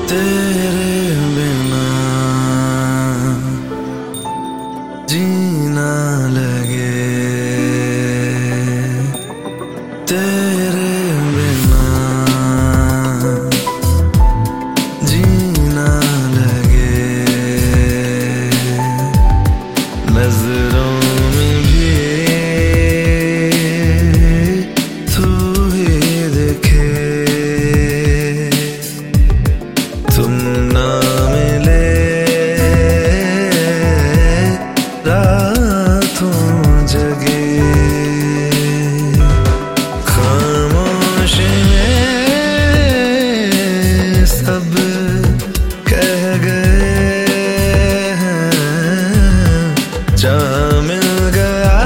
तेरे बिना जीना लगे, तेरे बिना जीना लगे। नजरों में भी तू ही दिखे, तुम ना मिले रातों जगे। खामोशी में सब कह गए हैं, जा मिल गया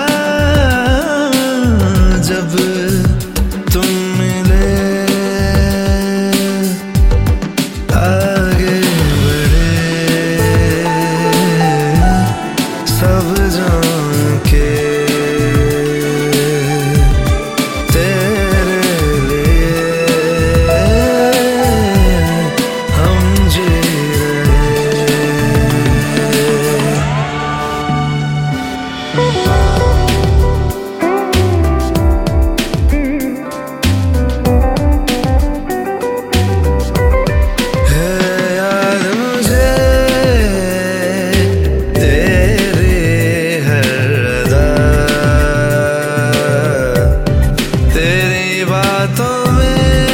जब तुम मिले। आगे बढ़े सब जान के, तेरे लिए हम जी रहे। बातों में